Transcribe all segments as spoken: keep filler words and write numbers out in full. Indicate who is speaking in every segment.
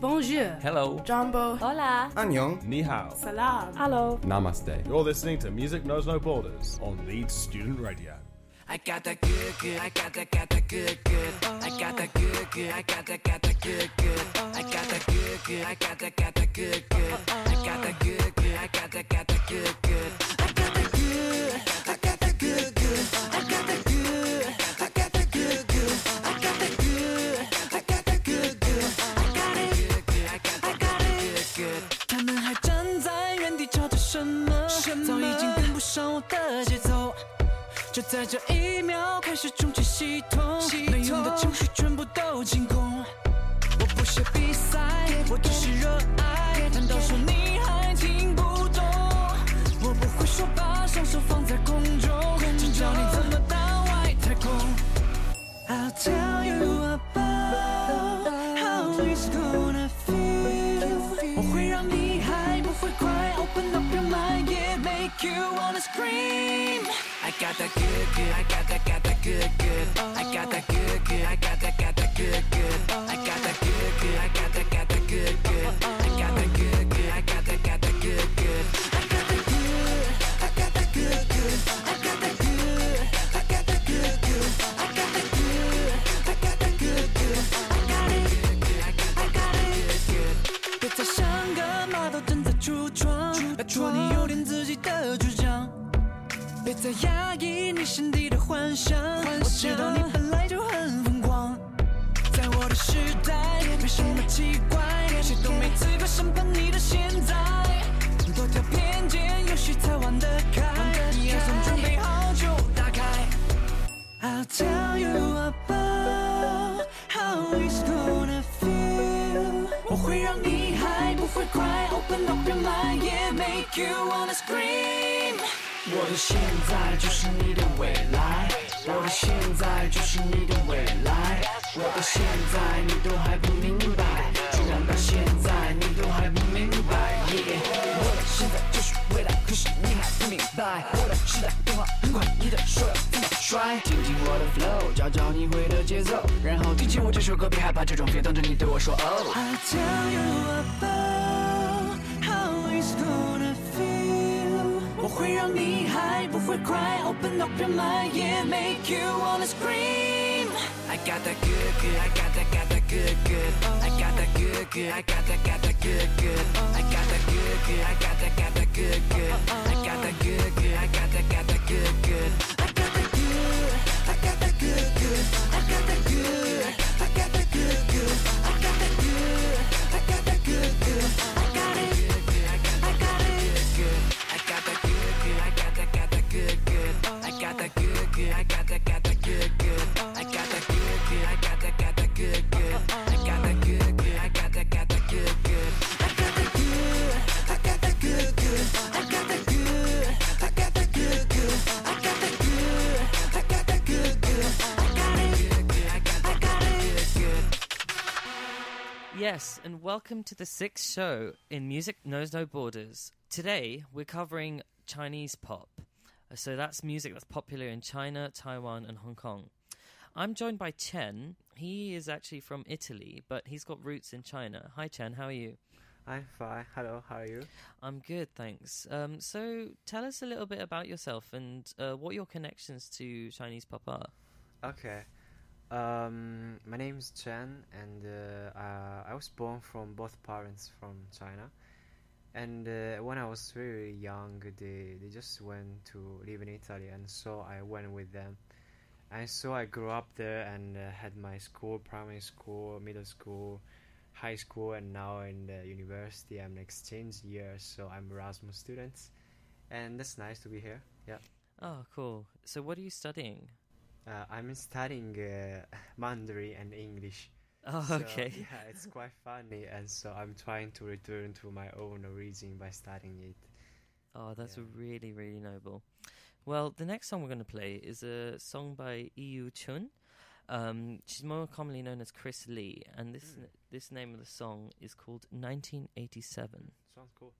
Speaker 1: Bonjour.
Speaker 2: Hello.
Speaker 1: Jumbo.
Speaker 3: Hola.
Speaker 4: Annyeong.
Speaker 2: Ni hao.
Speaker 1: Salam.
Speaker 3: Hello.
Speaker 4: Namaste.
Speaker 2: You're listening to Music Knows No Borders on Leeds Student Radio.
Speaker 5: I got that good, good. I got that, got that good, good. I got that good, good. I got that, got that good, good. I got that good, good. I got that, got that good, good. I got that good, good. I got that, got that good, good. I got that good. I got that good, good. I got that good. I got that good, good. I got that good. I got that good, good. I got it. I got that, got it good.
Speaker 6: 他们还站在原地瞧着什么？早已经跟不上我的节奏。就在这一秒开始重启系统，没用的情绪全部都清空。我不屑比赛，我只是热爱。难道说你还听不懂？我不会说把双手放在空中，只教你怎么到外太空。I'll tell you about how it's gonna feel。我会让你还不会快 ，Open up your mind, yeah, make you wanna scream。
Speaker 5: I got that good, good. I got that, got that good, good. I got that good, good. I got that, got that good, good. I got that good, good. I got that, got that good, good. I got that good, good. I got that, got that good, good. I got that good. I got that good, good. I got that good. I got that good, good. I got that good. I got that good, good. I got it. I got it good.
Speaker 6: 别再像个马都正在橱窗，拜托你有点自己的主张。别再压抑你心底的幻想，我知道你本来就很疯狂。在我的时代，没什么奇怪，谁都没资格审判你的现在。多条偏见，游戏才玩得开，你也算准备好就打开。I'll tell you about how it's gonna feel。我会让你还不会cry，Open up your mind, yeah, make you wanna scream。我的现在就是你的未来，我的现在就是你的未来，我的现在你都还不明白，居然到现在你都还不明白， yeah。 我的现在就是未来，可是你还不明白，我的时代变化很快，你的手要怎么甩？听听我的 flow， 找找你会的节奏，然后听清我这首歌，别害怕这种，别等着你对我说哦。I'll tell you about how it's gonna feel。我会让你还不会cry，Open up your mind, yeah, make you wanna scream。
Speaker 5: I got that good, good. I got that, got that good, good. I got that good, good. I got that, got that good, good. I got that good, good. I got that, got that good, good. I got that good, good. I got that, got that good, good. I got that good. I got that good, good. I got that good. I got that good, good. I got that good. I got that good, good. I got it. I got it good. I got that good, good. I got that, got that good, good. I got that good, good. I got that, got that good, good. I got that good, good. I got that, got that good, good. I got that good, good. I got that, got that good, good. I got that good. I got that good, good. I got that good. I got that good, good. I got that good. I got that good, good. I got it. I got it good.
Speaker 7: Yes, and welcome to the sixth show in Music Knows No Borders. Today, we're covering Chinese pop. So that's music that's popular in China, Taiwan, and Hong Kong. I'm joined by Chen. He is actually from Italy, but he's got roots in China. Hi, Chen. How are you?
Speaker 8: I'm fine. Hello, how are you?
Speaker 7: I'm good, thanks. Um, so tell us a little bit about yourself and uh, what your connections to Chinese pop are.
Speaker 8: Okay. Um, my name is Chen, and uh, uh, I was born from both parents from China. And uh, when I was very young, they, they just went to live in Italy, and so I went with them. And so I grew up there and uh, had my school, primary school, middle school, high school, and now in the university. I'm an exchange year, so I'm Erasmus student. And that's nice to be here, yeah.
Speaker 7: Oh, cool. So what are you studying?
Speaker 8: Uh, I'm studying uh, Mandarin and English.
Speaker 7: Oh,
Speaker 8: so,
Speaker 7: okay.
Speaker 8: Yeah, it's quite funny, and so I'm trying to return to my own origin by studying it.
Speaker 7: Oh, that's
Speaker 8: Yeah.
Speaker 7: really, really noble. Well, the next song we're going to play is a song by Yu Chun. Um, she's more commonly known as Chris Lee, and this
Speaker 8: Mm.
Speaker 7: this name of the song is called nineteen eighty-seven.
Speaker 8: Sounds cool.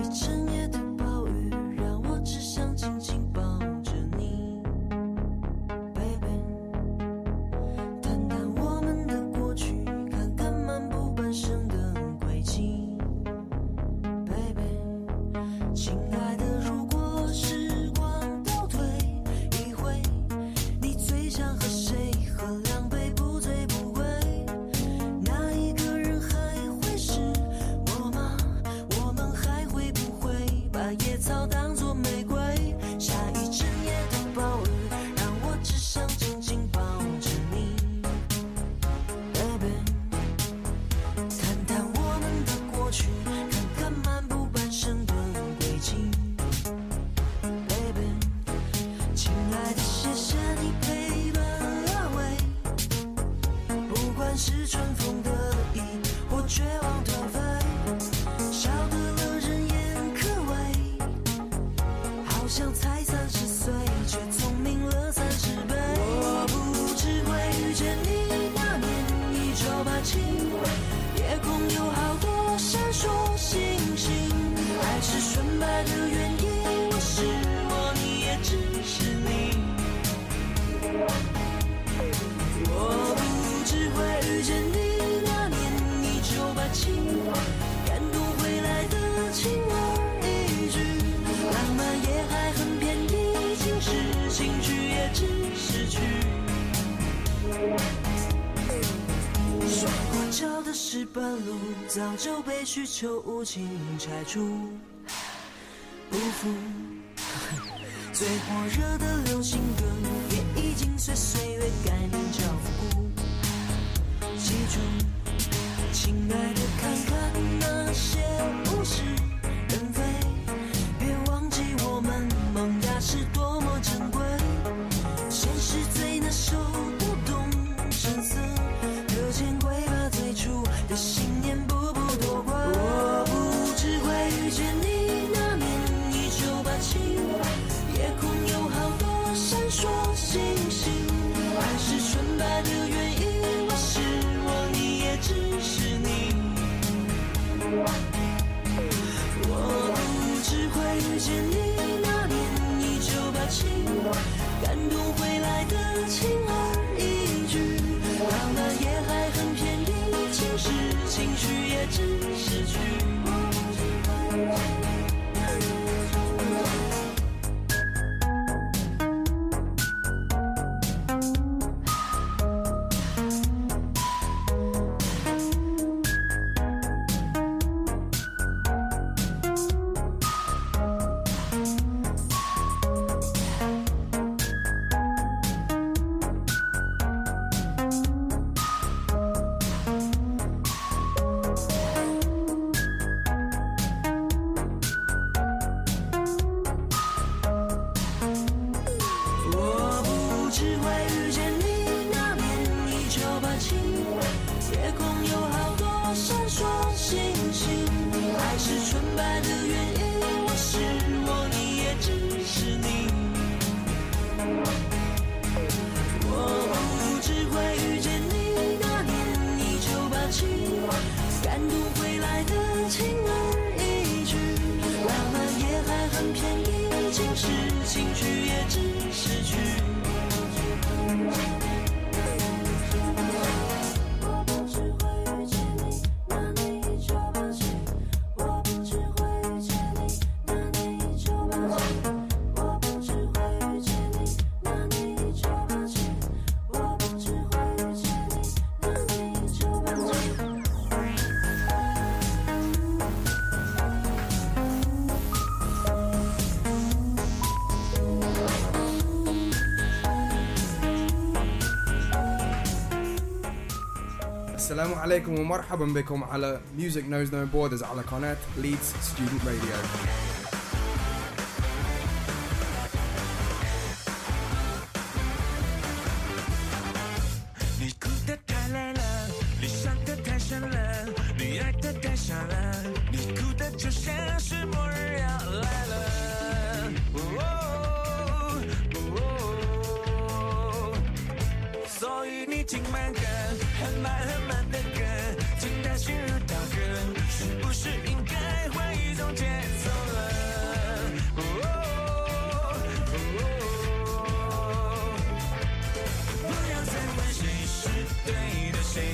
Speaker 6: 早就被需求无情拆除，不服最火热的流行歌也已经随岁月改名叫复古。记住，亲爱的，看看那些物是人非，别忘记我们萌芽是多么珍贵。现实最难受，不动声色，可见鬼把最初的信念不不多怪。我不只会遇见你，那年一九八七，夜空有好多闪烁星星，爱是纯白的原因，我是我，你也只是你。我不只会遇见你，那年一九八七，感动回来的轻而易举，浪漫也还很便宜，情是情绪也只是去。
Speaker 1: السلام عليكم ومرحبا بكم على Music Knows No Borders على قناة Leeds Student Radio.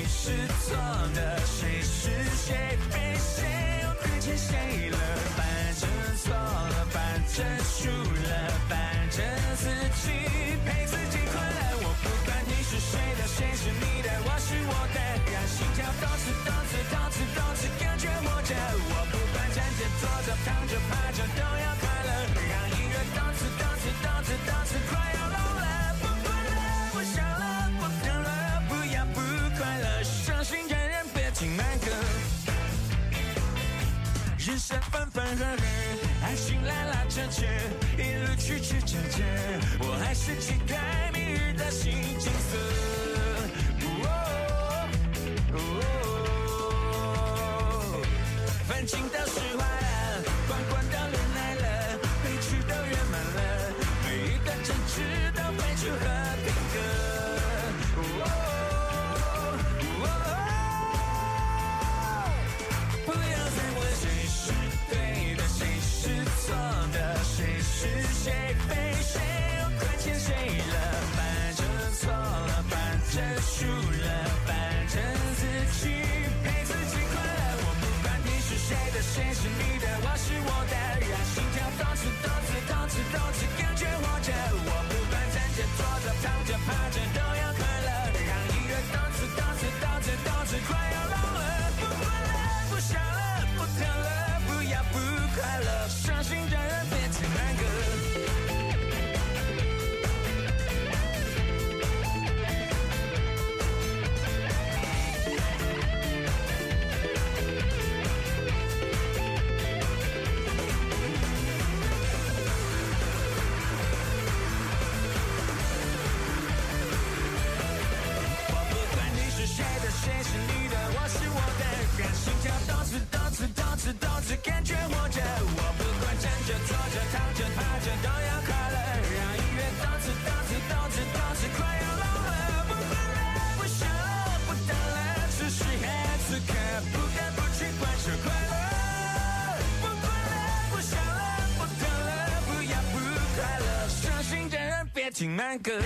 Speaker 6: 是错的，谁是谁非，谁又亏欠谁了？反正错了，反正输了，反正自己陪自己快乐。我不管你是谁的，谁是你的，我是我的，让心跳动次动次动次动次感觉活着。我不管站着坐着躺着趴着都要快乐，让音乐动次动次动次动次快要聋了。不管了，不想了，不疼了，不要不快乐，伤心的人别听慢歌。人生分分合合，爱情拉拉扯扯，一路曲曲折折，我还是期待明日的新景色。烦情到释怀了，关关到人来了，悲剧都圆满了，每一段争执都会去和平歌。不要再问谁是对的，谁是错的，谁是谁非，谁又亏欠谁了？反正错了，反正输了，反正自己陪自己快乐。我不管你是谁的，谁是你的，我是我的，让心跳动次动次动次动次感觉活着。我不管站着坐着躺着趴着都要快乐，让音乐动次动次动次动次快要聋了。不管了，不想了，不疼了，不要不快乐，伤心的人别听慢歌。谁是你的，我是我的，让心跳动次动次动次动次感觉活着。我不管站着坐着躺着趴着都要快乐，让音乐动次动次动次动次快要聋了。不管了，不想了，不等了，此时和此刻不得不去贯彻快乐。不管了，不想了，不等了，不要不快乐，伤心的人别听慢歌。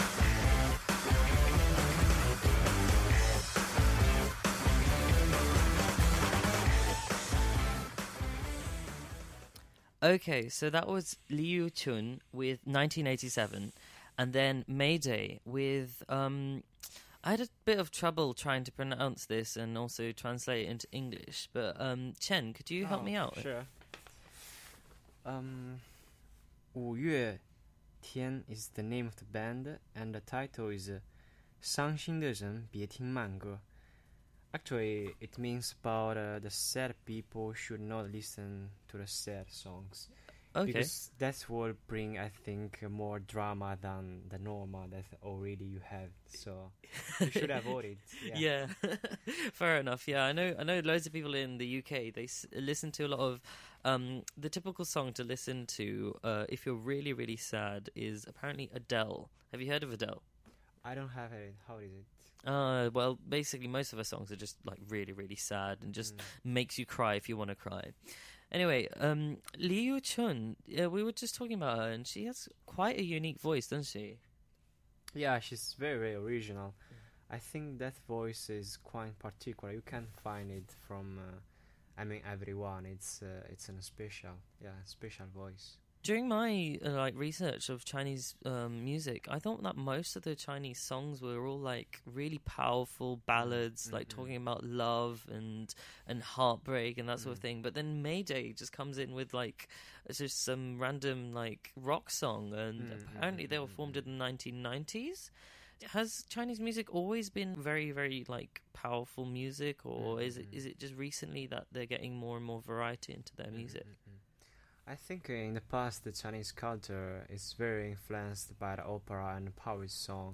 Speaker 7: Okay, so that was Liu Chun with nineteen eighty-seven, and then Mayday with um I had a bit of trouble trying to pronounce this and also translate it into English, but um Chen, could you help
Speaker 8: oh,
Speaker 7: me out?
Speaker 8: Sure. Um 五月天 is the name of the band, and the title is uh, 伤心的人别听慢歌. Actually, it means about uh, the sad people should not listen to the sad songs.
Speaker 7: Okay.
Speaker 8: Because that will bring, I think, more drama than the normal that already you have. So you should avoid it. Yeah.
Speaker 7: Yeah. Fair enough. Yeah, I know I know loads of people in the U K, they s- listen to a lot of um the typical song to listen to uh, if you're really really sad is apparently Adele. Have you heard of Adele?
Speaker 8: I don't have it. How is it?
Speaker 7: Uh, well, basically most of her songs are just like really, really sad and just
Speaker 8: Mm.
Speaker 7: makes you cry if you want to cry. Anyway, um, Liu Chun, uh, we were just talking about her, and she has quite a unique voice, doesn't she?
Speaker 8: Yeah, she's very, very original. I think that voice is quite particular. You can't find it from, uh, I mean, everyone. It's uh, it's a special, yeah, special voice.
Speaker 7: During my uh, like research of Chinese um, music, I thought that most of the Chinese songs were all like really powerful ballads,
Speaker 8: Mm-hmm.
Speaker 7: like talking about love and and heartbreak and that sort of
Speaker 8: Mm.
Speaker 7: thing. But then Mayday just comes in with like it's just some random like rock song, and
Speaker 8: Mm,
Speaker 7: apparently
Speaker 8: mm,
Speaker 7: they were
Speaker 8: mm,
Speaker 7: formed
Speaker 8: mm.
Speaker 7: in the nineteen nineties. Has Chinese music always been very, very like powerful music, or
Speaker 8: Mm,
Speaker 7: is it
Speaker 8: mm.
Speaker 7: is it just recently that they're getting more and more variety into their music?
Speaker 8: Mm, mm, mm. I think uh, in the past the Chinese culture is very influenced by the opera and power song,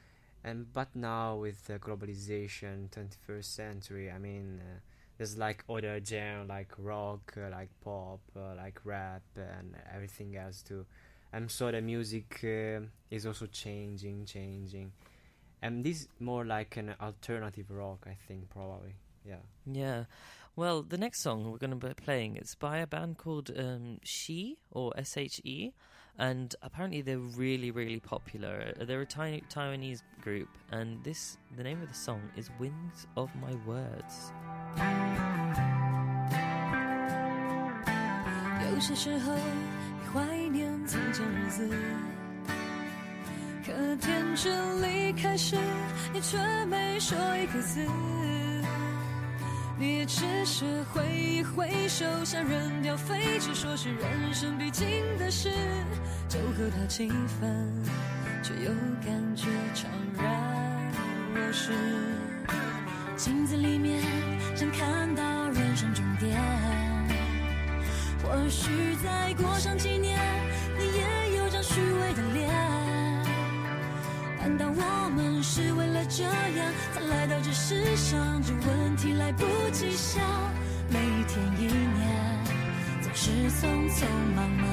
Speaker 8: and but now with the globalization, twenty-first century, I mean, uh, there's like other genre like rock, uh, like pop, uh, like rap, and everything else too. And so the music uh, is also changing, changing, and this is more like an alternative rock, I think, probably. Yeah.
Speaker 7: Yeah. Well, the next song we're going to be playing is by a band called um, She, or S H E. and apparently they're really, really popular. They're a tiny Taiwanese group, and this the name of the song is "Wings of My Words."
Speaker 6: 有些时候你怀念从前日子，可天真离开时，你却没说一个字。你也只是挥一挥手，想扔掉废纸，说是人生必经的事，就和他气氛，却又感觉怅然若失。镜子里面想看到人生终点，或许再过上几年，你也有张虚伪的脸。难道我们是为了这样才来到这世上？这问题来不及想，每一天一年总是匆匆忙忙。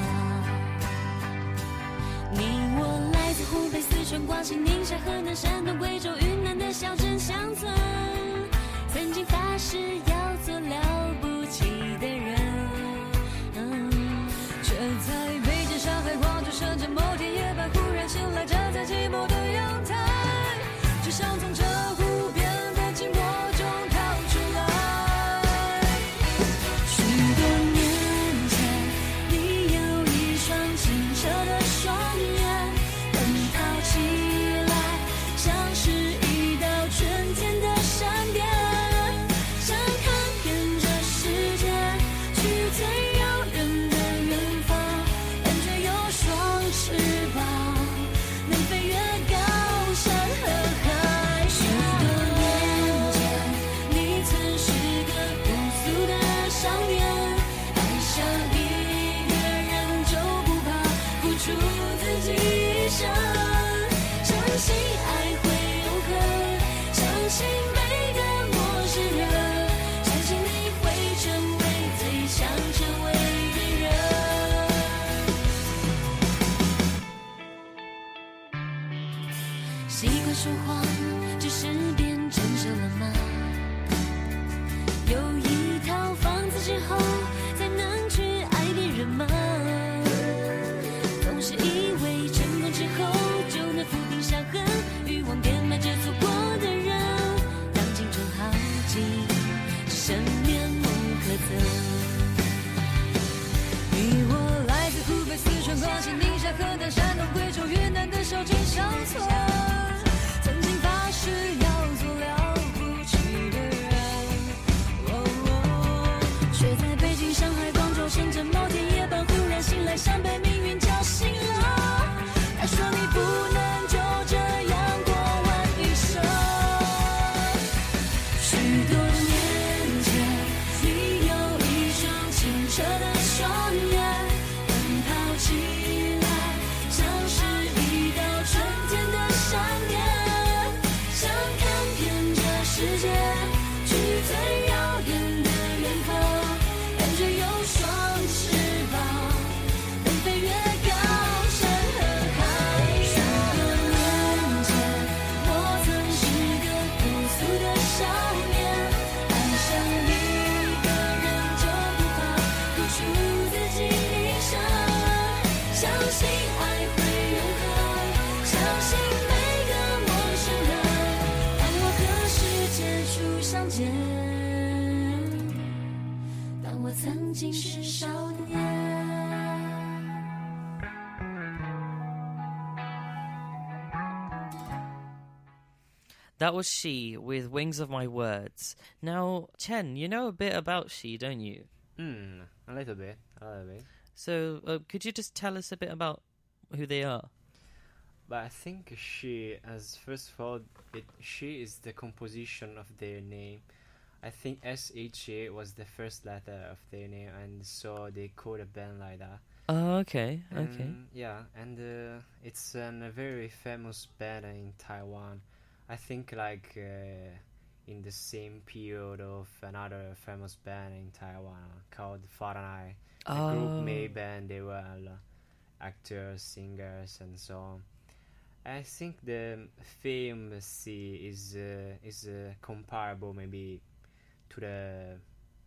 Speaker 6: 你我来自湖北、四川、广西、宁夏、河南、山东、贵州、云南的小镇乡村，曾经发誓要做了不起的人，嗯，却在北京、上海、广州、深圳某天夜半忽然醒来，站在寂寞的阳台，只想从这无边的寂寞中逃出来。许多年前，你有一双清澈的双眼，奔跑起来像是一道春天的闪电，想看遍这世界，去最遥远的远方，感觉有双翅膀，能飞越高山和海。许多年前，你曾是个朴素的少年，爱上一个人就不怕付出自己一生，相信爱会永恒，相信每个陌生人，相信你会成为最想成为的人。习惯说谎，只是变成熟了吗？有一套房子之后，才能去爱别人吗？总是以为成功之后就能抚平伤痕，欲望填满着错过的人，当青春耗尽，只剩面目可憎。你我来自湖北、四川、广西、宁夏、河南、山东、贵州、云南的小镇乡村，曾经发誓要做了不起的人，哦哦，却在北京、上海、广州、深圳某天夜半忽然醒来，像被命运叫醒了。他说你不能就这样过完一生。许多年前，你有一双清澈的双眼，奔跑起来像是一道春天的闪电，想看遍这世界，去最遥远的远方，感觉有双翅膀，能飞越高山和海。许多年前，我曾是个朴素的少年，爱上一个人就不怕付出自己一生，相信爱会永恒，相信每个陌生人，当我和世界初相见，当我曾经是少年。
Speaker 7: That was She with Wings of My Words. Now, Chen, you know a bit about She, don't you?
Speaker 8: Hmm, a little bit, a little bit.
Speaker 7: So, uh, could you just tell us a bit about who they are?
Speaker 8: But I think she, as first of all, it, she is the composition of their name. I think S H A was the first letter of their name, and so they called a band like that.
Speaker 7: Oh, okay, okay.
Speaker 8: And, yeah, and uh, it's an, a very famous band in Taiwan. I think like uh, in the same period of another famous band in Taiwan called Fahrenheit. The
Speaker 7: Oh.
Speaker 8: group made band, they were uh, actors, singers, and so on. I think the famous is uh, is uh, comparable maybe to the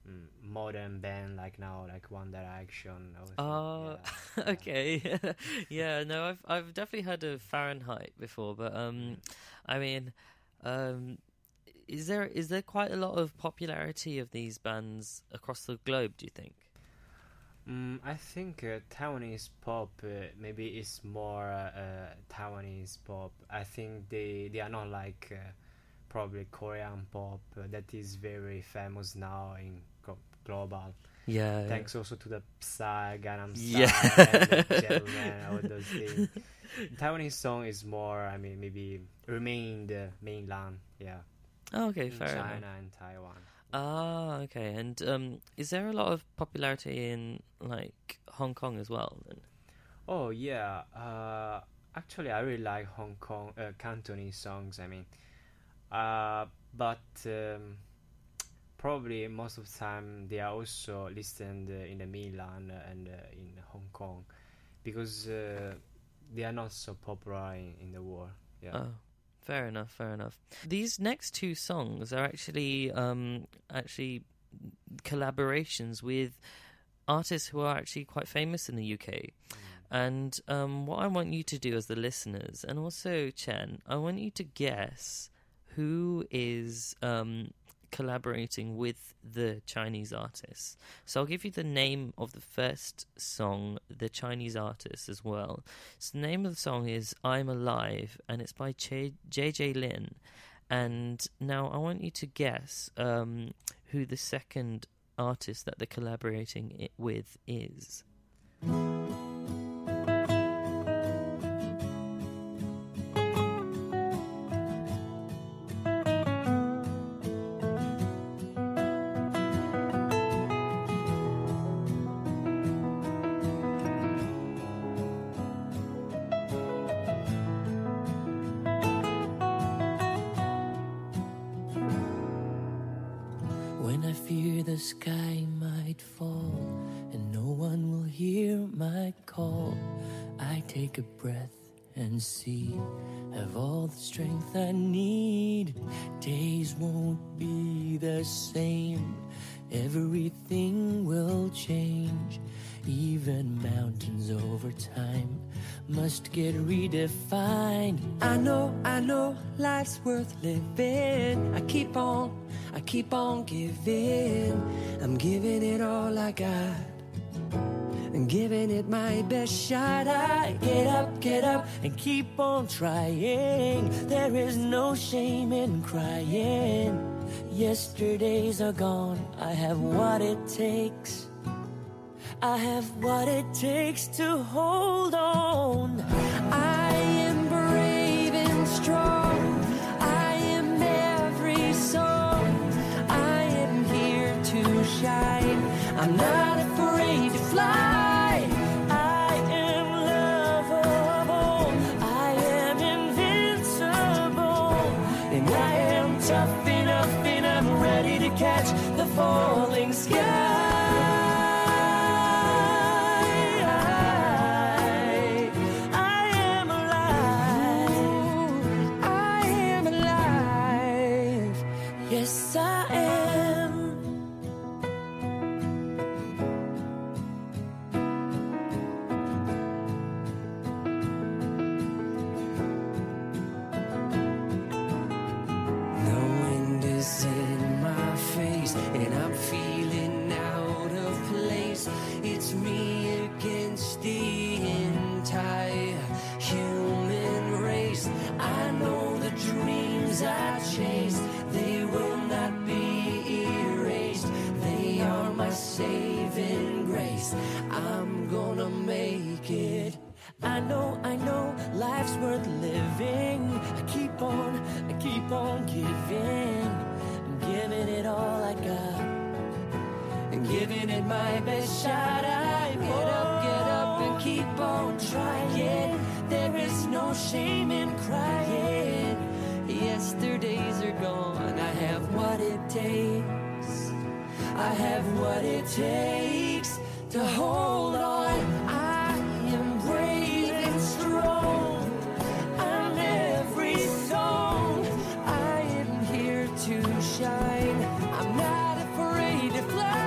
Speaker 8: mm, modern band like now, like One Direction. or something,
Speaker 7: Oh,
Speaker 8: yeah, yeah.
Speaker 7: okay. Yeah, no, I've I've definitely heard of Fahrenheit before, but um, I mean, um, is there is there quite a lot of popularity of these bands across the globe? Do you think?
Speaker 8: Mm, I think uh, Taiwanese pop uh, maybe is more uh, uh, Taiwanese pop. I think they they are not like uh, probably Korean pop uh, that is very famous now in glo- global.
Speaker 7: Yeah.
Speaker 8: Thanks also to the Psy, Gangnam
Speaker 7: Yeah.
Speaker 8: Style, and the Gentleman, all those things. Taiwanese song is more, I mean, maybe remain the mainland, yeah,
Speaker 7: Oh, okay,
Speaker 8: in
Speaker 7: fair
Speaker 8: China
Speaker 7: enough.
Speaker 8: and Taiwan.
Speaker 7: Ah, okay. And um, is there a lot of popularity in like Hong Kong as well? Then?
Speaker 8: Oh yeah, uh, actually I really like Hong Kong uh, Cantonese songs. I mean, uh, but um, probably most of the time they are also listened uh, in the mainland and uh, in Hong Kong because uh, they are not so popular in, in the world. Yeah.
Speaker 7: Oh, fair enough, fair enough. These next two songs are actually um, actually collaborations with artists who are actually quite famous in the U K. And um, what I want you to do as the listeners, and also Chen, I want you to guess who is um, collaborating with the Chinese artists. So I'll give you the name of the first song, the Chinese artist as well. So the name of the song is I'm Alive, and it's by J J Lin. And now I want you to guess um, who the second artist that they're collaborating it with is.
Speaker 6: When I fear the sky might fall and no one will hear my call, I take a breath and see, have all the strength I need. Days won't be the same, everything will change. Even mountains over time must get redefined. I know, I know, life's worth living. I keep on, I keep on giving. I'm giving it all I got, and giving it my best shot. I get up, get up, and keep on trying. There is no shame in crying. Yesterdays are gone, I have what it takes. I have what it takes to hold on. I am brave and strong. I am every song. I am here to shine. I'm not afraid to fly. I am lovable. I am invincible. And I am tough enough and I'm ready to catch the falling sky. Yes, I am. The wind is in my face, and I'm feeling out of place. It's me against the entire human race. I know the dreams I chased, they will not be erased. They are my saving grace. I'm gonna make it. I know, I know, life's worth living. I keep on, I keep on giving. I'm giving it all I got, and giving it my best shot. I get up, get up, and keep on trying. There is no shame in crying. Yesterdays are gone, I have what it takes. I have what it takes to hold on. I am brave and strong. I'm every song. I am here to shine. I'm not afraid to fly.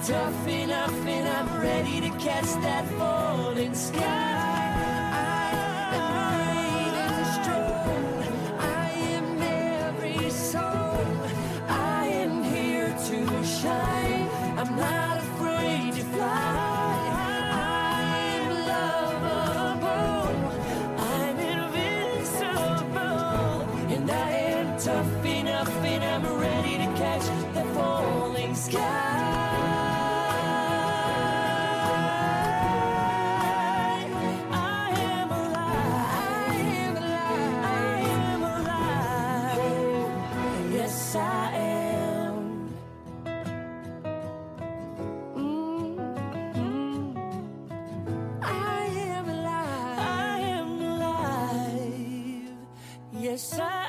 Speaker 6: tough enough and I'm ready to catch that falling sky. I am brave and strong. I am every song. I am here to shine. I'm not afraid to fly. I'm lovable. I'm invincible. And I am tough enough and I'm ready to catch that falling sky. Yes, I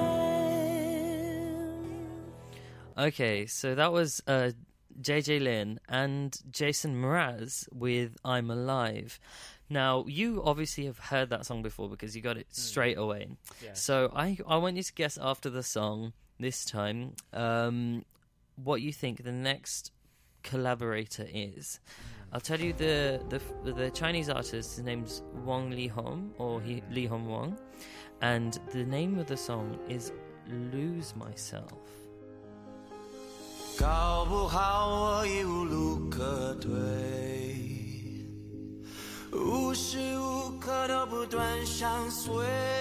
Speaker 6: am.
Speaker 7: Okay, so that was uh, J J Lin and Jason Mraz with I'm Alive. Now, you obviously have heard that song before because you got it straight mm. away.
Speaker 8: Yeah.
Speaker 7: So I I want you to guess after the song this time um, what you think the next collaborator is. I'll tell you the the the Chinese artist. His name's Wang Lihong, or he, Lihong Wang, and the name of the song is "Lose Myself."
Speaker 3: 搞不好我已无路可退，无时无刻都不断相随，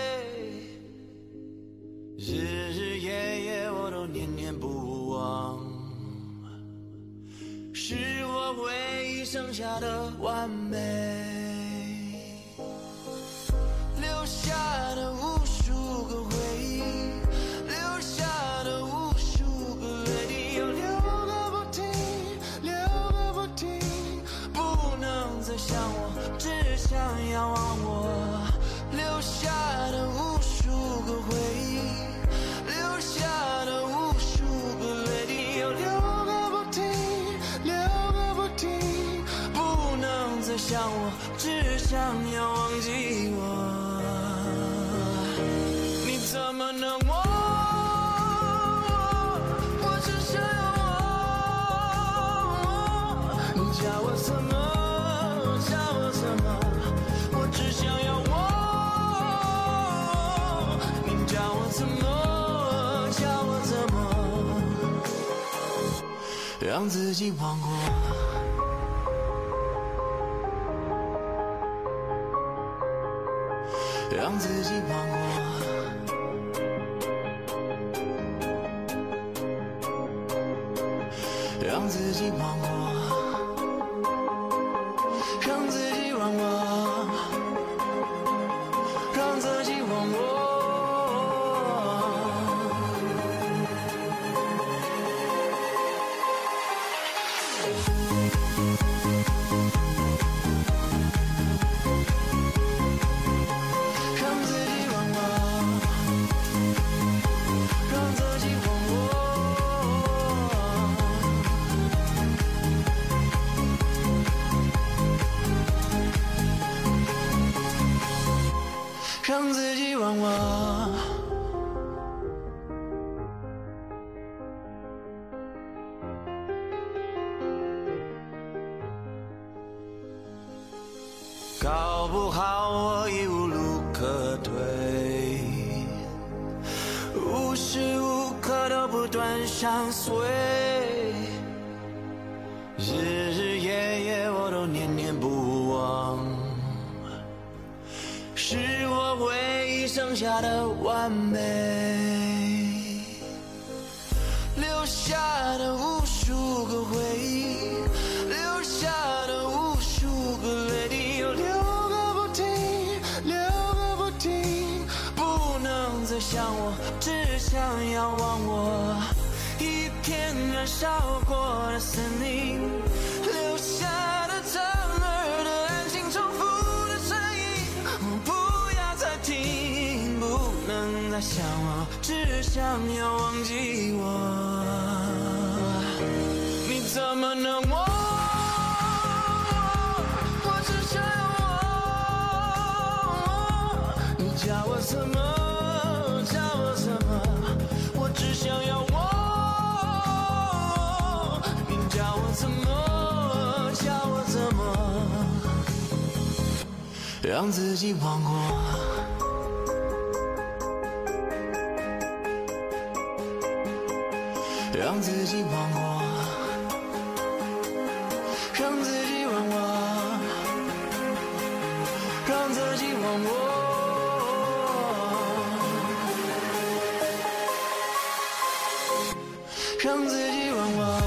Speaker 3: 日日夜夜我都念念不忘，是我唯一剩下的完美，留下的无数个回忆，留下的无数个泪滴，又流个不停，流个不停，不能再想我，只想要忘我，留下的无数个回忆，留下的无数个泪滴，又流个不停，流个不停，不能再想我，只想要忘记我，你怎么能忘我？我只想要忘我，你叫我什么？叫我什么？我只想要忘，你叫我怎么？叫我怎么？让自己忘过。让自己忘过，让自己忘过，让自己忘过，让自己忘过。让自己忘我，搞不好我已无路可退，无时无刻都不断相随，日日夜夜我都念念不忘，是我唯一剩下的完美，留下的无数个回忆，留下的无数个泪滴，又流个不停，流个不停，不能再想我，只想要忘我，一片燃烧过的森林，留下的长耳的安静重复的声音，不要再听，不能再想我，只想要忘记我，你怎么能忘我？我只想要忘我，你叫我什么？叫我什么？我只想要忘，你叫我怎么？ 让自己忘过。让自己忘我，让自己忘我，让自己忘我，让自己忘我。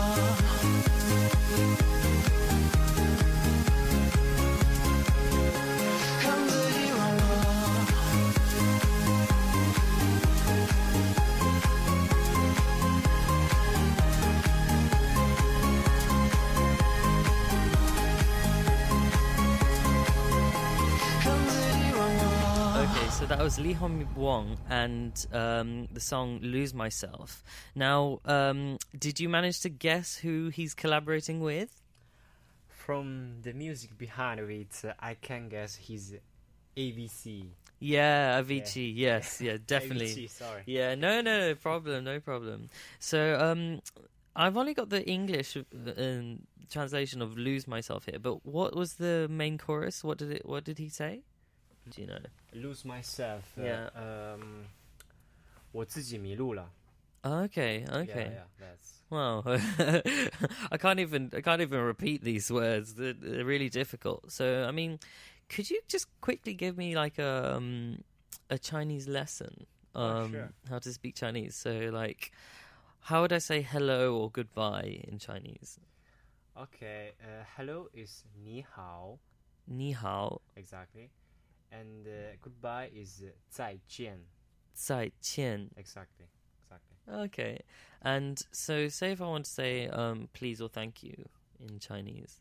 Speaker 7: So that was Lee Hong Wong and um, the song Lose Myself. Now, um, did you manage to guess who he's collaborating with?
Speaker 8: From the music behind it, uh, I can guess he's A V C.
Speaker 7: Yeah, Avicii,
Speaker 8: yeah.
Speaker 7: yes, yeah, definitely.
Speaker 8: Avicii, sorry.
Speaker 7: Yeah, no, no, no problem, no problem. So, um, I've only got the English um, translation of Lose Myself here, but what was the main chorus? What did it? What did he say? Do you know?
Speaker 8: Lose myself.
Speaker 7: Yeah.
Speaker 8: Uh, um, 我自己迷路了.
Speaker 7: Okay, okay.
Speaker 8: Yeah, yeah, that's.
Speaker 7: Wow. I can't even I can't even repeat these words. They're, they're really difficult. So, I mean, could you just quickly give me like a um, a Chinese lesson? Um,
Speaker 8: Oh, sure.
Speaker 7: How to speak Chinese? So, like, how would I say hello or goodbye in Chinese?
Speaker 8: Okay. Uh, hello is 你好.
Speaker 7: Ni hao,
Speaker 8: Exactly. And uh, goodbye is 再见.
Speaker 7: zai qian.
Speaker 8: Exactly. Exactly.
Speaker 7: Okay. And so, say if I want to say um, please or thank you in Chinese.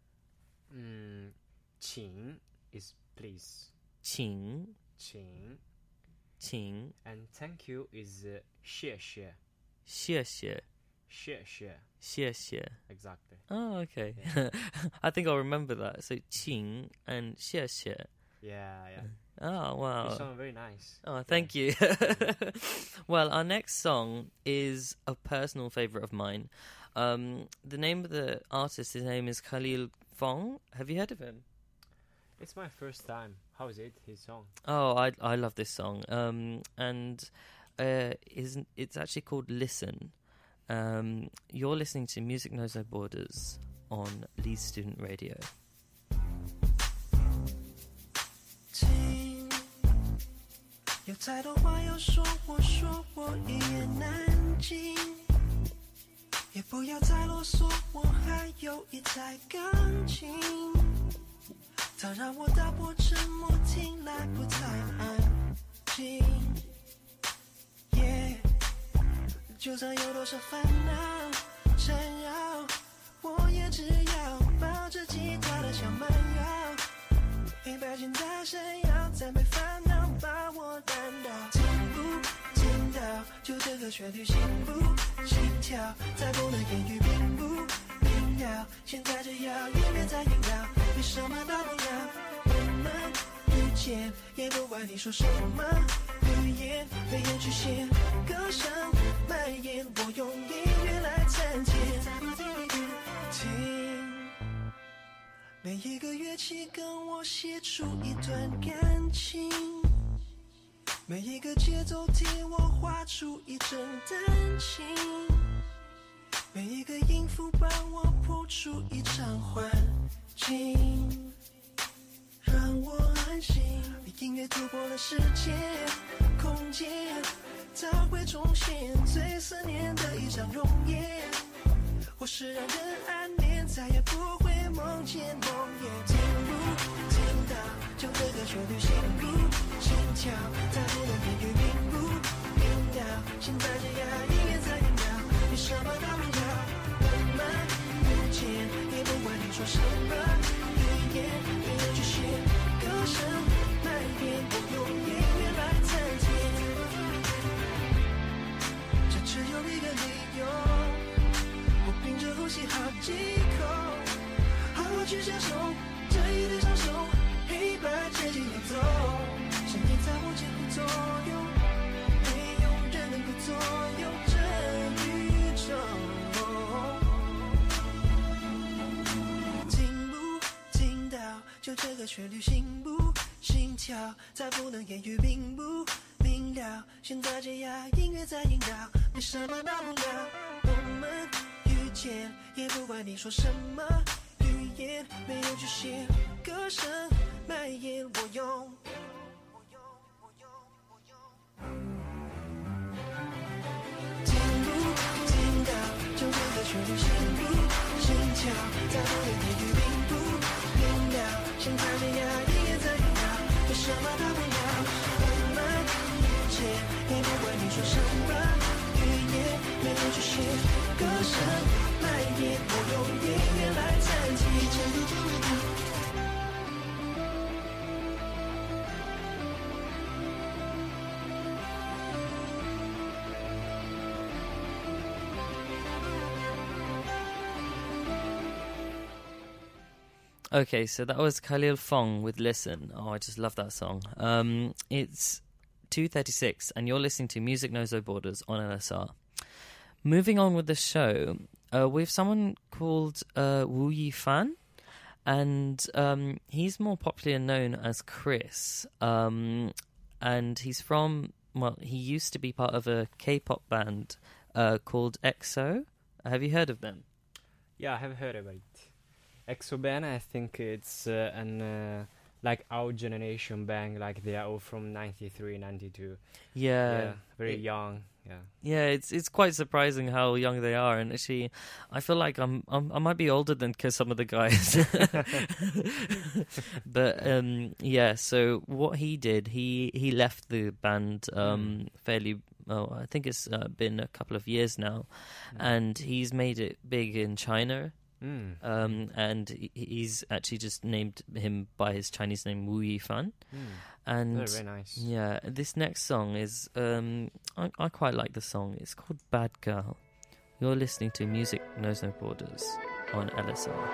Speaker 8: Mm, 请 is please.
Speaker 7: Qing,
Speaker 8: 请
Speaker 7: qing,
Speaker 8: and thank you is uh, 谢谢.
Speaker 7: xie xie,
Speaker 8: 谢谢.
Speaker 7: xie xie.
Speaker 8: Exactly.
Speaker 7: Oh, okay. I think I'll remember that. So, qing and xie xie.
Speaker 8: Yeah, yeah.
Speaker 7: Oh,
Speaker 8: You
Speaker 7: wow.
Speaker 8: sound very nice.
Speaker 7: Oh, thank you. Well, our next song is a personal favorite of mine. Um, the name of the artist, his name is Khalil Fong. Have you heard of him?
Speaker 8: It's my first time. How is it, his song?
Speaker 7: Oh, I I love this song. Um, and uh, isn't it's actually called Listen. Um, you're listening to Music Knows No Borders on Leeds Student Radio.
Speaker 6: 听，有太多话要说，我说我一言难尽，也不要再啰嗦，我还有一台钢琴，它让我打破沉默，听来不太安静。Yeah， 就算有多少烦恼缠绕，我也只要抱着吉他的小慢摇。黑白键在闪耀，再没烦恼把我弹倒。听不听到？就这个旋律，心不心跳？再不能言语，并不明了。现在只要音乐在萦绕，没什么大不了。我们遇见，也不管你说什么语言，没有局限，歌声蔓延，我用音乐来参见。听。每一个乐器跟我写出一段感情，每一个节奏替我画出一阵丹青，每一个音符帮我谱出一场环境，让我安心。音乐突破了时间空间，它会重现最思念的一场容颜，或是让人安眠，再也不会梦见梦魇。听不听到？就这个旋律，心不心跳？再不能言语，明不明了？现在只要音乐在萦绕，没什么大不了。我们遇见，也不管你说什么语言，没有局限，歌声蔓延，我用音乐来参见。这只有一个理由。屏着呼吸好几口，好好去享受这一对双手，黑白键轻演奏，声音在我前后左右，没有人能够左右这宇宙。听不听到？就这个旋律，心不
Speaker 3: 心跳再不能言语，并不明了。现在这样，音乐在引导，没什么大不了。我们遇见，也不管你说什么语言，没有局限，歌声蔓延，我用。听不听到？就跟着旋律，心不心跳，再不能言语，并不明了。现在这样，音乐在引导，没什么大不了。我们遇见，也不管你说什么语言，没有局限，歌声蔓延，我用音乐来暂停。
Speaker 7: Okay, so that was Khalil Fong with Listen. Oh, I just love that song. Um, it's two thirty-six, and you're listening to Music Knows No Borders on L S R. Moving on with the show, uh, we have someone called uh, Wu Yifan, and um, he's more popularly known as Chris. Um, and he's from, well, he used to be part of a K-pop band uh, called EXO. Have you heard of them?
Speaker 8: Yeah, I have heard about it. EXO band, I think it's uh, an uh, like our generation band, like they are all from ninety-three, ninety-two.
Speaker 7: Yeah,
Speaker 8: yeah very
Speaker 7: it,
Speaker 8: young. Yeah,
Speaker 7: yeah, it's it's quite surprising how young they are, and actually, I feel like I'm, I'm I might be older than some of the guys. But um, yeah, so what he did, he he left the band um, mm. fairly. Oh, I think it's uh, been a couple of years now, mm. and he's made it big in China. Mm. Um, and he, he's actually just named him by his Chinese name, Wu Yifan. Mm. And
Speaker 8: very, very nice.
Speaker 7: Yeah, this next song is um, I, I quite like the song. It's called Bad Girl. You're listening to Music Knows No Borders on L S R.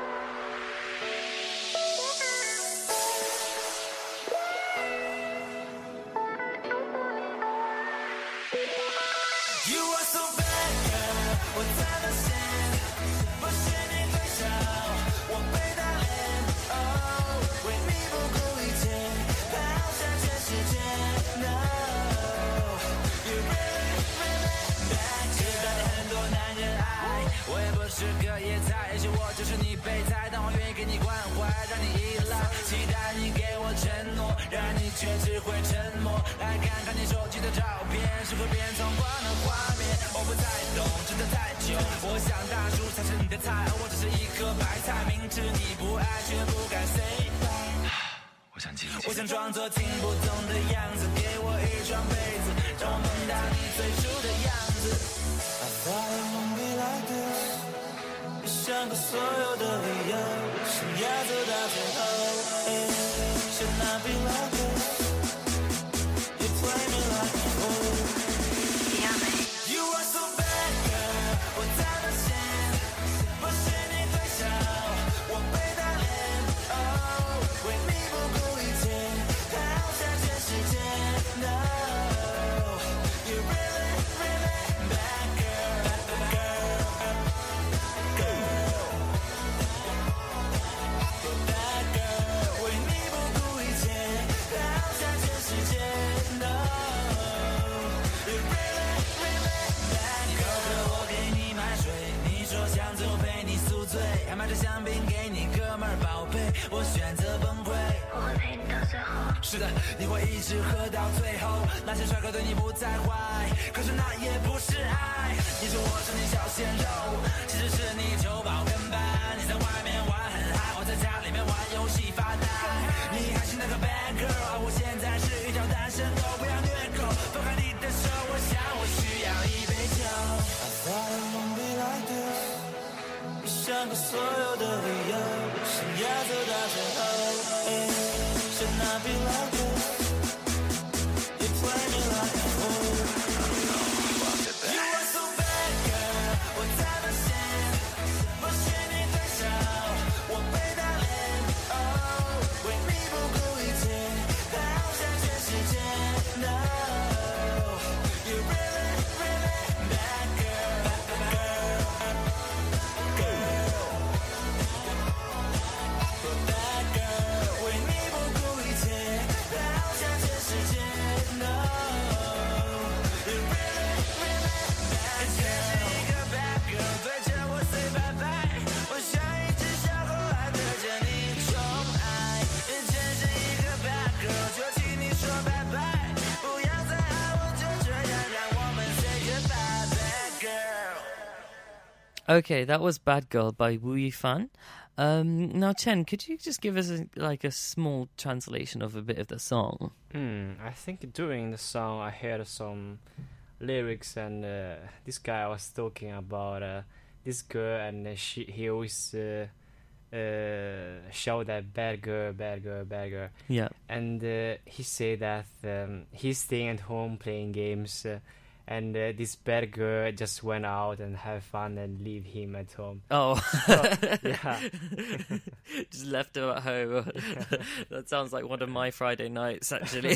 Speaker 7: Okay, that was Bad Girl by Wu Yifan. Um, now, Chen, could you just give us a, like a small translation of a bit of the song?
Speaker 8: Hmm, I think during the song I heard some lyrics, and uh, this guy was talking about uh, this girl, and uh, she he always uh, uh, shout that bad girl, bad girl, bad girl.
Speaker 7: Yeah.
Speaker 8: And uh, he said that um, he's staying at home playing games, uh, and uh, this bad girl just went out and have fun and leave him at home.
Speaker 7: Oh,
Speaker 8: yeah.
Speaker 7: Just left her at home. That sounds like one of my Friday nights, actually.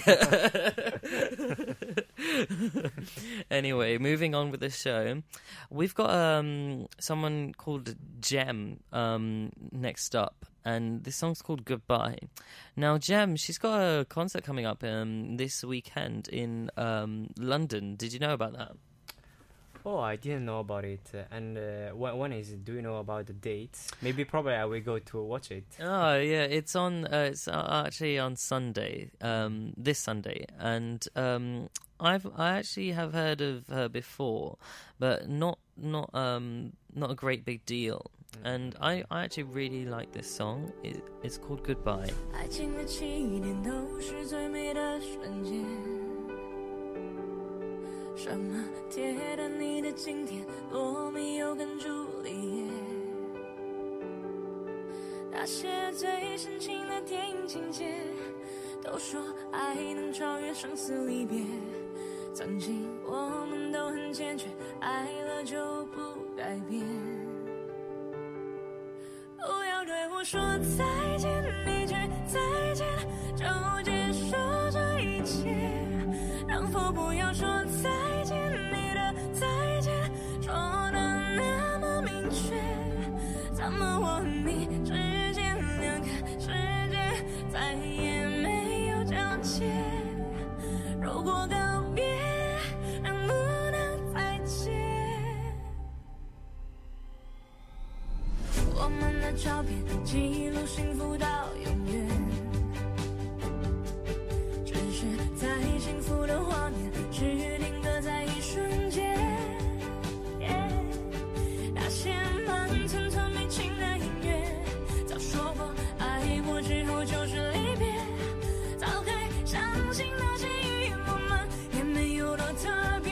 Speaker 7: Anyway, moving on with the show, we've got um, someone called Jem um, next up, and this song's called Goodbye. Now, Jem, she's got a concert coming up um, this weekend in um, London. Did you know about that?
Speaker 8: Oh, I didn't know about it. Uh, and uh, when, when is it? Do you know about the date? Maybe probably I will go to watch it.
Speaker 7: Oh yeah, it's on. Uh, it's uh, actually on Sunday, um, this Sunday, and um, I've I actually have heard of her before, but not not um not a great big deal. And I, I actually really like this song. It, it's called Goodbye.
Speaker 6: 爱情的起点都是最美的瞬间。什么铁达尼的经典，罗密欧跟朱丽叶，那些最深情的电影情节，都说爱能超越生死离别。曾经我们都很坚决，爱了就不改变。不要对我说再见，一句再见就结束这一切。能否不要说再见，你的再见说得那么明确？怎么我和你之间两个世界再也没有交接？如果告别能不能再见？我们的照片记录幸福到永远，只是在幸福的画面只定格在一瞬间。那些慢吞吞没情的音乐，早说过爱过之后就是离别，早该相信那些语言我们也没有多特别。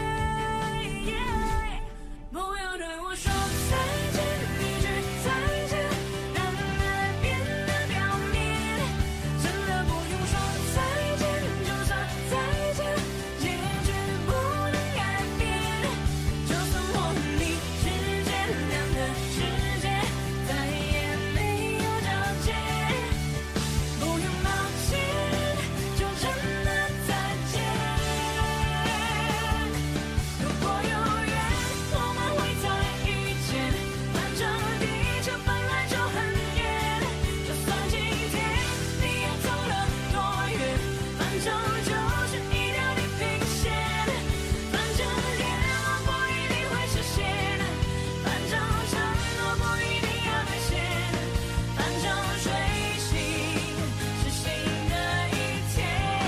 Speaker 6: 不要对我说再见，一句再见让爱变得表面，真的不用说再见，就算再见结局不能改变。就算我和你之间两个世界再也没有交接，不用抱歉，就真的再见。如果有缘我们会再遇见，反正地球本来就很远，就算今天你也走了多远，反正就是一条地平线，反正愿望不一定会实现，反正承诺不一定要兑现，反正睡醒是新的一天。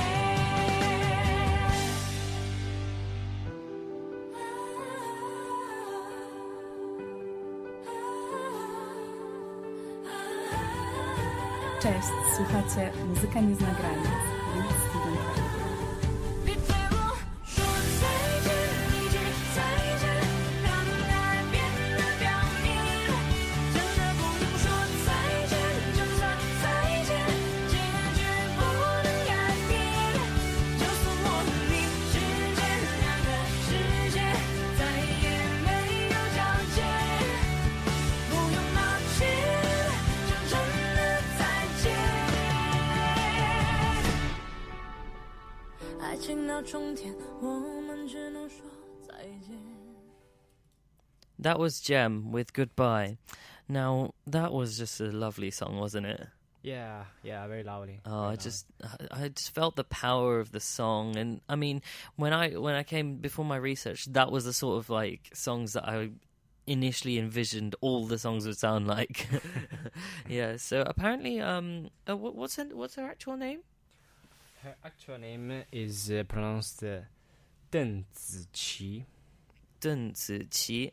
Speaker 4: Cześć, słuchacie Muzyka nie zna granic. Lead Student Radio.
Speaker 6: 别对我说再见，一句再见让爱变得表面，真的不用说再见，就算再见结局不能改变。就算我和你之间两个世界再也没有交接，不用抱歉，就真的再见。爱情到终点，我们只能说再见。
Speaker 7: That was Jem with Goodbye. Now, that was just a lovely song, wasn't it?
Speaker 8: Yeah, yeah, very loudly.
Speaker 7: Oh,
Speaker 8: very
Speaker 7: I
Speaker 8: loud.
Speaker 7: just, I just felt the power of the song, and I mean, when I when I came before my research, that was the sort of like songs that I initially envisioned all the songs would sound like. Yeah. So apparently, um, uh, what, what's her, what's her actual name?
Speaker 8: Her actual name is uh, pronounced uh, Deng Ziqi.
Speaker 7: Deng Ziqi.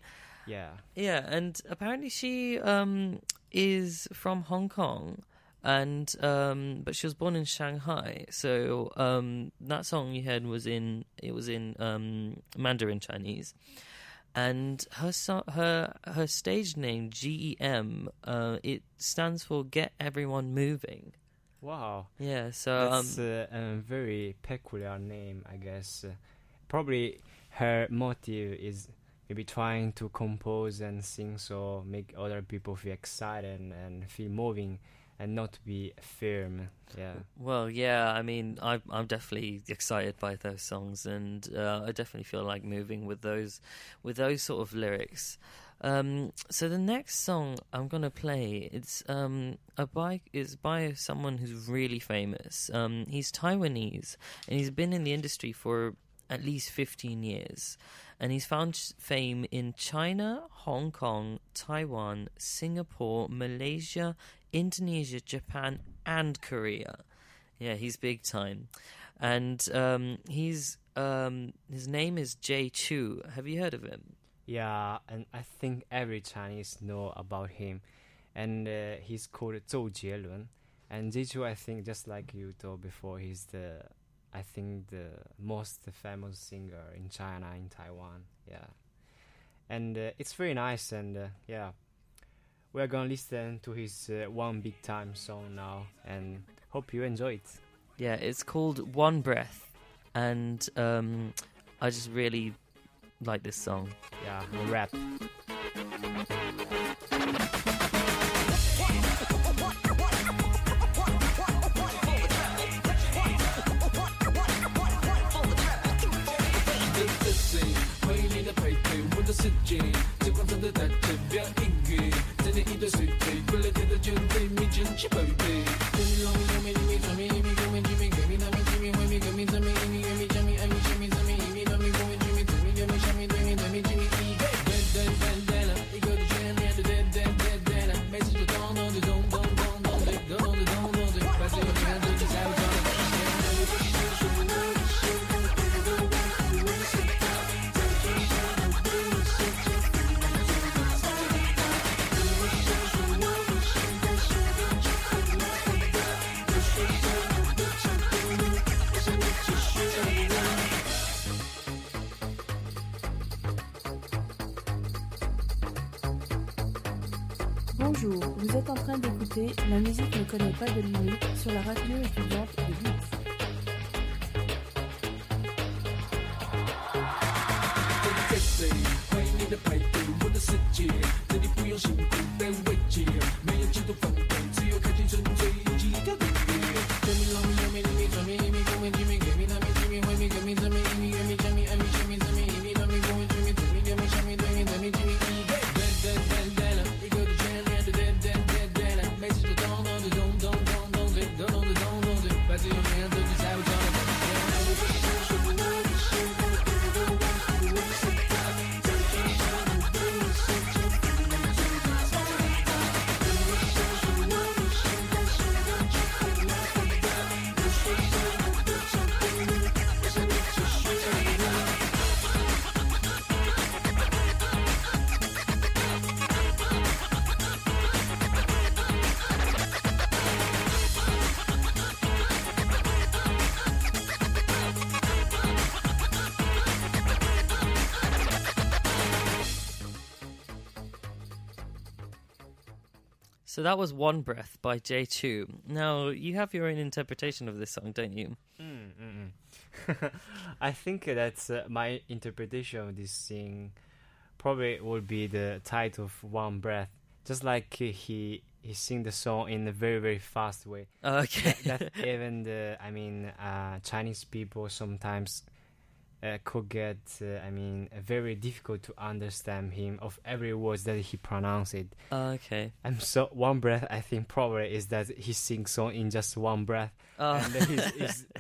Speaker 8: Yeah.
Speaker 7: Yeah, and apparently she um, is from Hong Kong, and um, but she was born in Shanghai. So um, that song you heard was in it was in um, Mandarin Chinese, and her so- her her stage name G E M uh, it stands for Get Everyone Moving.
Speaker 8: Wow.
Speaker 7: Yeah, so
Speaker 8: That's
Speaker 7: um,
Speaker 8: uh, a very peculiar name, I guess. Uh, probably her motive is maybe trying to compose and sing, so make other people feel excited and, and feel moving, and not be firm. Yeah.
Speaker 7: well, yeah, I mean, I, I'm definitely excited by those songs, and uh, I definitely feel like moving with those, with those sort of lyrics. Um, so the next song I'm gonna play, it's um a by is by someone who's really famous. Um, he's Taiwanese, and he's been in the industry for at least fifteen years, and he's found sh- fame in China, Hong Kong, Taiwan, Singapore, Malaysia, Indonesia, Japan, and Korea. Yeah, he's big time, and um, he's um his name is Jay Chou. Have you heard of him?
Speaker 8: Yeah, and I think every Chinese know about him. And uh, he's called Zhou Jielun. And Jichu, I think, just like you told before, he's the, I think, the most famous singer in China, in Taiwan. Yeah. And uh, it's very nice, and uh, yeah. We're gonna listen to his uh, One Big Time song now, and hope you enjoy it.
Speaker 7: Yeah, it's called One Breath, and um, I just really like this song.
Speaker 8: Yeah, we'll rap.
Speaker 4: Bonjour, vous êtes en train d'écouter La musique ne connaît pas de limite sur la radio étudiante de Leeds.
Speaker 7: So that was One Breath by Jay Chou. Now, you have your own interpretation of this song, don't you?
Speaker 8: Mm, mm, mm. I think that's uh, my interpretation of this thing probably would be the title of One Breath. Just like uh, he he sing the song in a very, very fast way.
Speaker 7: Okay.
Speaker 8: that, that even the, I mean, uh, Chinese people sometimes uh, could get, uh, I mean, uh, very difficult to understand him of every word that he pronounce it.
Speaker 7: Okay.
Speaker 8: And so One Breath, I think probably is that he sings song in just one breath.
Speaker 7: Oh.
Speaker 8: And then his, his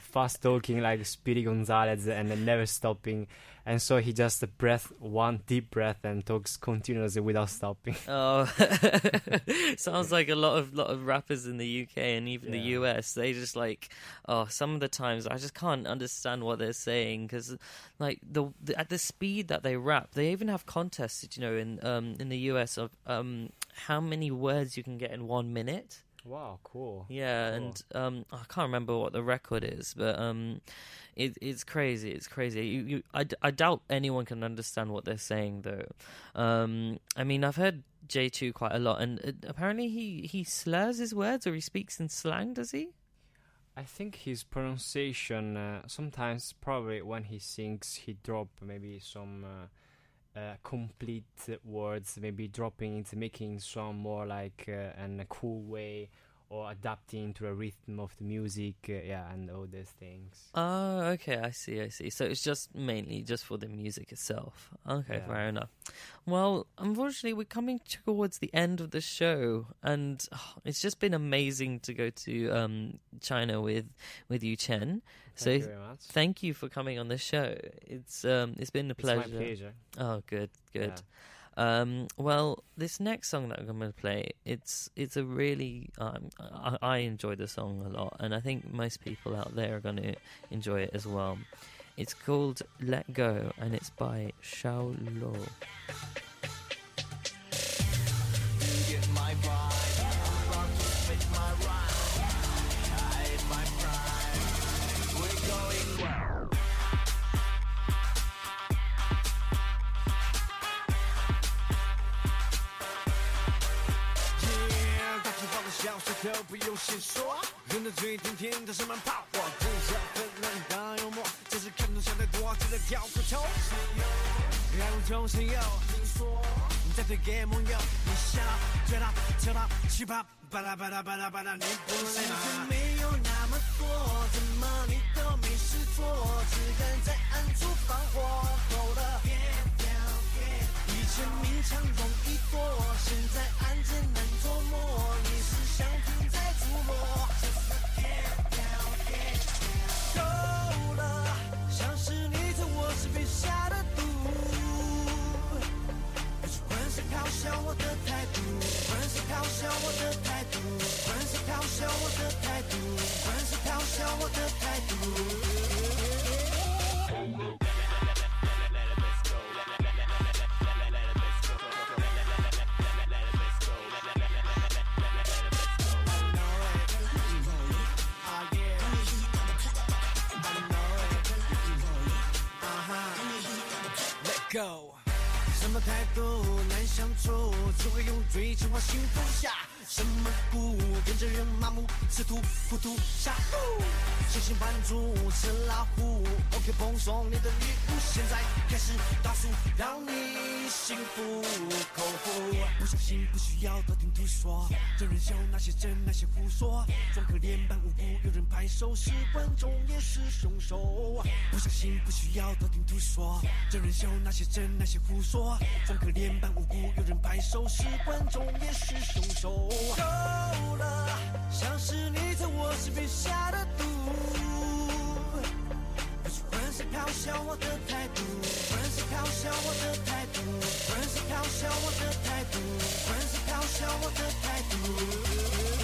Speaker 8: fast talking like Speedy Gonzalez and then never stopping. And so he just breath one deep breath and talks continuously without stopping.
Speaker 7: Oh, sounds like a lot of lot of rappers in the U K and even
Speaker 8: Yeah.
Speaker 7: the U S. They just like, oh, some of the times I just can't understand what they're saying because, like the, the at the speed that they rap, they even have contests, you know, in um in the U S of um how many words you can get in one minute.
Speaker 8: Wow, cool.
Speaker 7: Yeah,
Speaker 8: Cool.
Speaker 7: and um, I can't remember what the record is, but um, it, it's crazy. It's crazy. You, you, I, d- I doubt anyone can understand what they're saying, though. Um, I mean, I've heard J two quite a lot, and uh, apparently he, he slurs his words or he speaks in slang. Does he?
Speaker 8: I think his pronunciation, uh, sometimes probably when he sings, he drop maybe some uh, uh, complete words, maybe dropping into making some more like uh, in a cool way or adapting to the rhythm of the music, uh, yeah, and all those things.
Speaker 7: Oh, okay, I see, I see. So it's just mainly just for the music itself. Okay,
Speaker 8: Yeah.
Speaker 7: fair enough. Well, unfortunately, we're coming towards the end of the show, and oh, it's just been amazing to go to um, China with with you, Chen. So
Speaker 8: Thank you very much.
Speaker 7: thank you for coming on the show. It's um, it's been a
Speaker 8: It's
Speaker 7: pleasure.
Speaker 8: my pleasure.
Speaker 7: Oh, good, good.
Speaker 8: Yeah.
Speaker 7: Um, well, this next song that I'm going to play, it's it's a really um, I, I enjoy the song a lot, and I think most people out there are going to enjoy it as well. It's called "Let Go," and it's by Xiao Lo.
Speaker 3: 不用先说，人的嘴甜甜的是蛮怕我，至少分量大幽默，只是看懂想太多，记得挑个头。然后从谁有听说，你在推给盟友，你想到追到跳到奇葩，巴拉巴拉巴拉巴拉，你不累吗？时间没有那么多，怎么你都没事做，只敢在暗处放火，够了。以前明抢容易躲，现在暗箭难琢磨，你是想停在出没。够了，像是你在我身边下的毒，不是关是咆哮我的态度，关是咆哮我的态度，关是咆哮我的态度，关是咆哮我的态度。Go， 什么态度难相处，只会用追求往幸福下。什么不跟着人麻木，吃土糊涂傻乎，星星扮猪是老虎。OK， 奉送你的礼物，现在开始倒数，让你幸福口服。不相信不需要道听途说，真人秀那些真那些胡说，装可怜扮无辜，有人拍手是观众也是凶手。不相信不需要道听途说，真人秀那些真那些胡说，装可怜扮无辜，有人拍手是观众也是凶手。够了，像是你在我身边下的毒，不是关是咆哮我的态度，关是咆哮我的态度，关是咆哮我的态度，关是咆哮我的态度。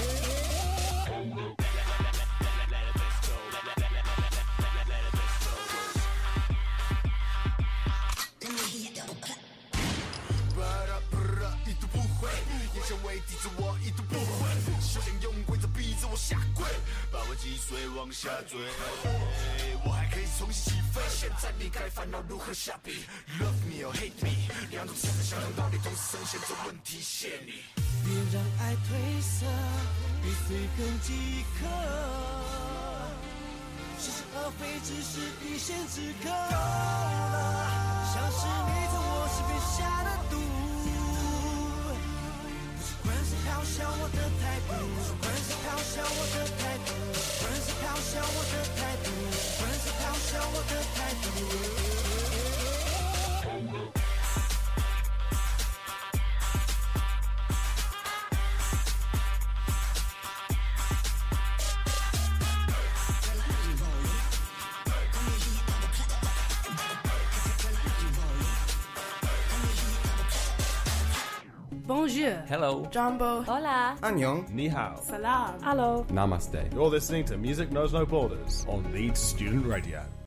Speaker 3: 抵制我一读不回，修炼用规则逼着我下跪，把我击碎往下坠。我还可以重新起飞，现在离开烦恼如何下笔 ？Love me or hate me， 两种思想相同道理，同时呈现这问题，谢你。别让爱褪色，比随更即可。是是而非，只是一线之隔。够了，像是你在我身边下的毒。关是咆哮我的态度，关是咆哮我的态度，关是咆哮我的态度，关是咆哮我的态度。
Speaker 9: Bonjour.
Speaker 2: Hello.
Speaker 9: Jumbo.
Speaker 4: Hola.
Speaker 1: Annyeong.
Speaker 2: Ni hao.
Speaker 9: Salam.
Speaker 4: Hello.
Speaker 10: Namaste.
Speaker 2: You're listening to Music Knows No Borders on Leeds Student Radio.